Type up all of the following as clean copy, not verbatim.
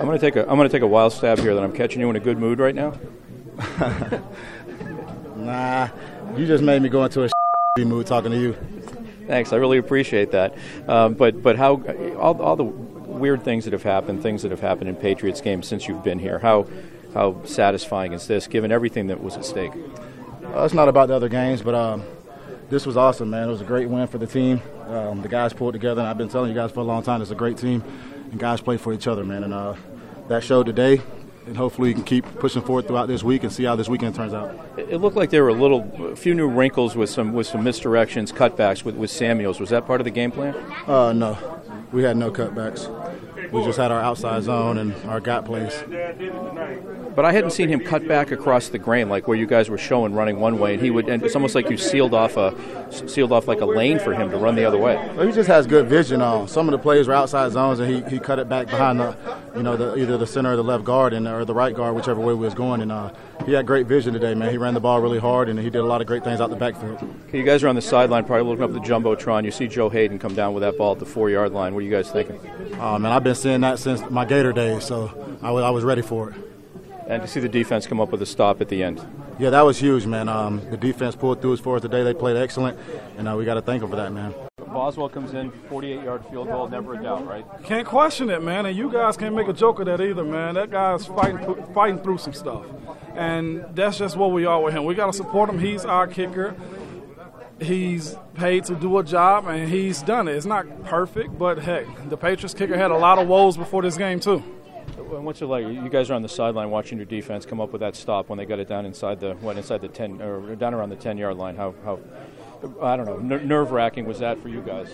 I'm going to take a wild stab here that I'm catching you in a good mood right now. Nah, you just made me go into a mood talking to you. Thanks, I really appreciate that. But how all the weird things that have happened in Patriots games since you've been here, how satisfying is this, given everything that was at stake? It's not about the other games, but this was awesome, man. It was a great win for the team. The guys pulled together, and I've been telling you guys for a long time, it's a great team, and guys play for each other, man. And that showed today, and hopefully you can keep pushing forward throughout this week and see how this weekend turns out. It looked like there were a few new wrinkles with some misdirections, cutbacks with Samuels. Was that part of the game plan? No. We had no cutbacks. We just had our outside zone and our gap plays. But I hadn't seen him cut back across the grain like where you guys were showing running one way, and it's almost like you sealed off like a lane for him to run the other way. Well, he just has good vision. Some of the plays were outside zones, and he cut it back behind either the center or the left guard or the right guard, whichever way we was going. And he had great vision today, man. He ran the ball really hard, and he did a lot of great things out the backfield. Okay, you guys are on the sideline, probably looking up the jumbotron. You see Joe Hayden come down with that ball at the 4-yard line. What are you guys thinking? Oh man, I've been seeing that since my Gator days, so I was ready for it. And to see the defense come up with a stop at the end. Yeah, that was huge, man. The defense pulled through as far as today. They played excellent, and we got to thank them for that, man. Boswell comes in, 48-yard field goal, never a doubt, right? Can't question it, man, and you guys can't make a joke of that either, man. That guy's fighting through some stuff, and that's just what we are with him. We got to support him. He's our kicker. He's paid to do a job, and he's done it. It's not perfect, but, heck, the Patriots kicker had a lot of woes before this game, too. What's it like? You guys are on the sideline watching your defense come up with that stop when they got it down inside the 10 or down around the 10-yard line. How I don't know, nerve-wracking was that for you guys?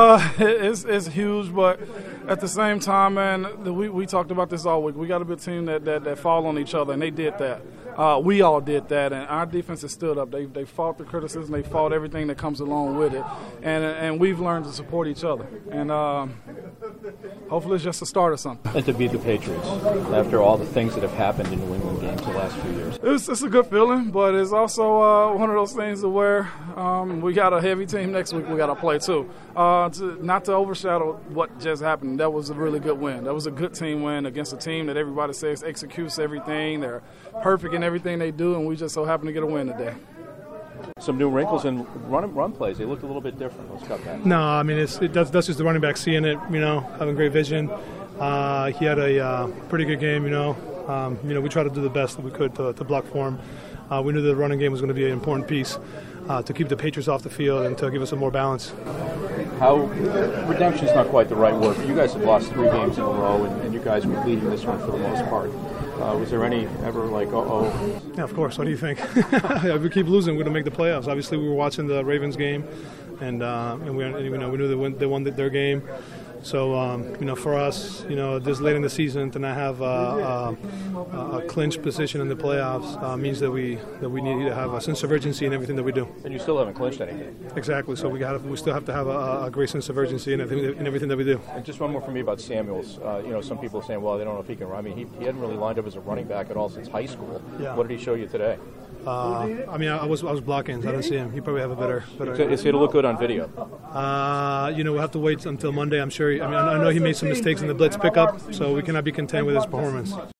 It's huge, but at the same time, man, we talked about this all week. We got to be a team that fall on each other, and they did that. We all did that, and our defense has stood up. They fought the criticism. They fought everything that comes along with it, and we've learned to support each other. And hopefully it's just a start of something. And to beat the Patriots after all the things that have happened in New England games the last few years. It's a good feeling, but it's also one of those things to where we got a heavy team next week we got to play too. Not to overshadow what just happened, that was a really good win. That was a good team win against a team that everybody says executes everything. They're perfect in everything they do, and we just so happen to get a win today. Some new wrinkles in run plays. They looked a little bit different, those cutbacks. No, I mean, that's just the running back seeing it, having great vision. He had a pretty good game, we tried to do the best that we could to block for him. We knew the running game was going to be an important piece to keep the Patriots off the field and to give us some more balance. Redemption's not quite the right word, but you guys have lost 3 games in a row, and you guys were leading this one for the most part. Was there any ever like, uh-oh? Yeah, of course. What do you think? If we keep losing, we're going to make the playoffs. Obviously, we were watching the Ravens game, and we knew they won their game. So, for us, this late in the season to not have a clinch position in the playoffs means that we need to have a sense of urgency in everything that we do. And you still haven't clinched anything. Exactly. So we still have to have a great sense of urgency in everything that we do. And just one more for me about Samuels. Some people are saying, well, they don't know if he can run. I mean, he hadn't really lined up as a running back at all since high school. Yeah. What did he show you today? I was blocking, so I didn't see him. He probably have a better. It's going to look good on video. We'll have to wait until Monday. I'm sure. I know he made some mistakes in the blitz pickup, so we cannot be content with his performance.